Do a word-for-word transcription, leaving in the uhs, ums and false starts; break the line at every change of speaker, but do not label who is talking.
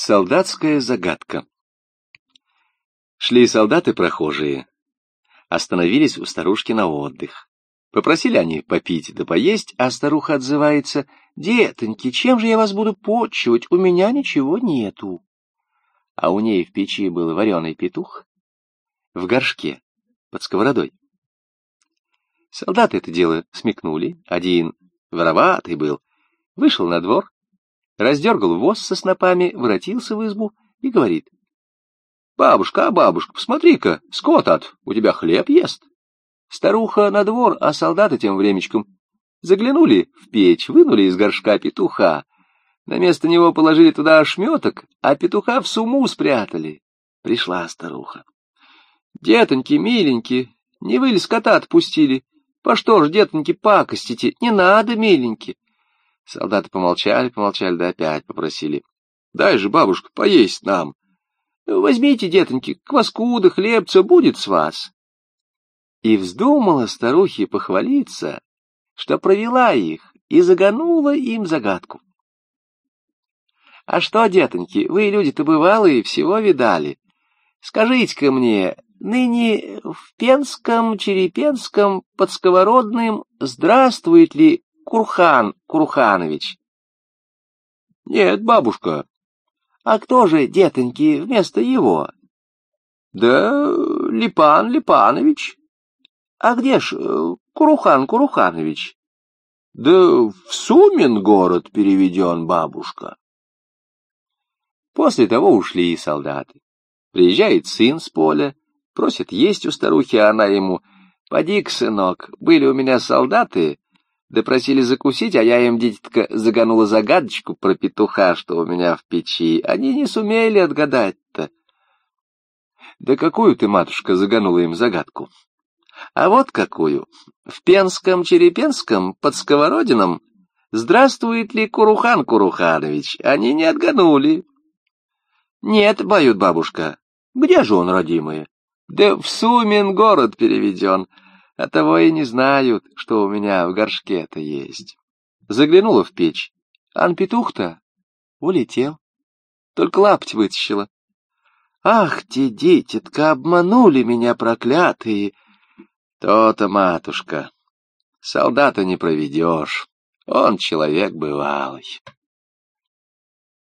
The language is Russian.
Солдатская загадка. Шли солдаты-прохожие, остановились у старушки на отдых. Попросили они попить да поесть, а старуха отзывается: «Детоньки, чем же я вас буду почивать? У меня ничего нету». А у ней в печи был вареный петух в горшке под сковородой. Солдаты это дело смекнули. Один вороватый был, вышел на двор, раздергал воз со снопами, воротился в избу и говорит: «Бабушка, а бабушка, посмотри-ка, скот от, у тебя хлеб ест». Старуха на двор, а солдаты тем времечком заглянули в печь, вынули из горшка петуха, на место него положили туда ошметок, а петуха в сумму спрятали. Пришла старуха: «Детоньки, миленькие, не вы ли скота отпустили? По что ж, детоньки, пакостите? Не надо, миленькие». Солдаты помолчали, помолчали, да опять попросили: «Дай же, бабушка, поесть нам. Возьмите, детоньки, кваску да хлебца, будет с вас». И вздумала старухе похвалиться, что провела их и заганула им загадку. «А что, детоньки, вы люди-то бывалые, всего видали. Скажите-ка мне, ныне в Пенском, Черепенском, Подсковородным здравствует ли Курхан Курханович?» «Нет, бабушка». «А кто же, детоньки, вместо его?» «Да Липан Липанович». «А где ж Курухан Куруханович?» «Да в Сумин город переведен, бабушка». После того ушли и солдаты. Приезжает сын с поля, просит есть у старухи, а она ему: «Поди-ка, сынок, были у меня солдаты, да просили закусить, а я им, дитятка, заганула загадочку про петуха, что у меня в печи. Они не сумели отгадать-то». «Да какую ты, матушка, заганула им загадку?» «А вот какую. В Пенском, Черепенском, под Сковородином здравствует ли Курухан Куруханович? Они не отганули». «Нет, бают, бабушка». «Где же он, родимый?» «Да в Сумин город переведен. А того и не знают, что у меня в горшке-то есть». Заглянула в печь. Ан петух-то улетел. Только лапть вытащила. «Ах, те дитятка, обманули меня, проклятые!» «То-то, матушка, солдата не проведешь, он человек бывалый».